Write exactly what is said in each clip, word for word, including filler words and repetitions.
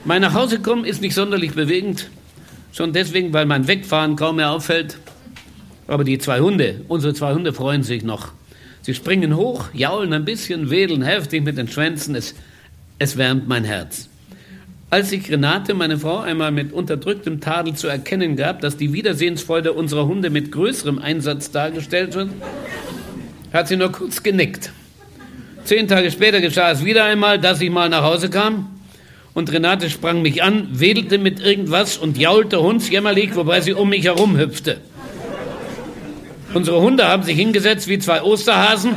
Mein Nachhausekommen ist nicht sonderlich bewegend. Schon deswegen, weil mein Wegfahren kaum mehr auffällt. Aber die zwei Hunde, unsere zwei Hunde freuen sich noch. Sie springen hoch, jaulen ein bisschen, wedeln heftig mit den Schwänzen. Es, es wärmt mein Herz. Als ich Renate, meine Frau, einmal mit unterdrücktem Tadel zu erkennen gab, dass die Wiedersehensfreude unserer Hunde mit größerem Einsatz dargestellt wird, hat sie nur kurz genickt. Zehn Tage später geschah es wieder einmal, dass ich mal nach Hause kam und Renate sprang mich an, wedelte mit irgendwas und jaulte hundsjämmerlich, wobei sie um mich herum hüpfte. Unsere Hunde haben sich hingesetzt wie zwei Osterhasen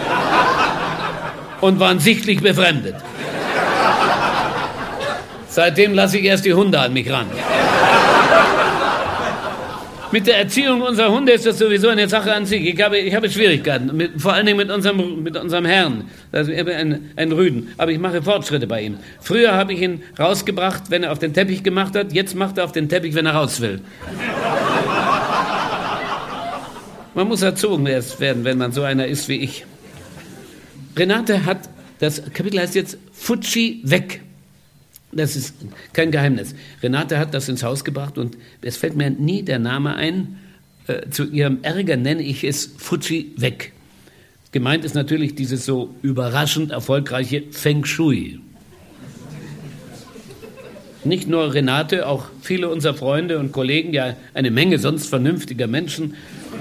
und waren sichtlich befremdet. Seitdem lasse ich erst die Hunde an mich ran. Mit der Erziehung unserer Hunde ist das sowieso eine Sache an sich. Ich habe, ich habe Schwierigkeiten, mit, vor allen Dingen mit unserem, mit unserem Herrn. Also ich habe einen, einen Rüden, aber ich mache Fortschritte bei ihm. Früher habe ich ihn rausgebracht, wenn er auf den Teppich gemacht hat. Jetzt macht er auf den Teppich, wenn er raus will. Man muss erzogen werden, wenn man so einer ist wie ich. Renate hat, das Kapitel heißt jetzt Futschi weg. Das ist kein Geheimnis. Renate hat das ins Haus gebracht und es fällt mir nie der Name ein. Äh, zu ihrem Ärger nenne ich es Futschi weg. Gemeint ist natürlich dieses so überraschend erfolgreiche Feng Shui. Nicht nur Renate, auch viele unserer Freunde und Kollegen, ja eine Menge sonst vernünftiger Menschen,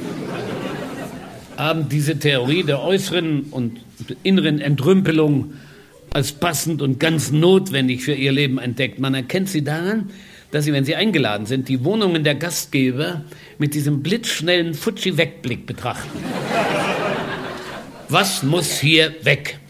haben diese Theorie der äußeren und inneren Entrümpelung als passend und ganz notwendig für ihr Leben entdeckt. Man erkennt sie daran, dass sie, wenn sie eingeladen sind, die Wohnungen der Gastgeber mit diesem blitzschnellen Futschi-Wegblick betrachten. Was muss hier weg?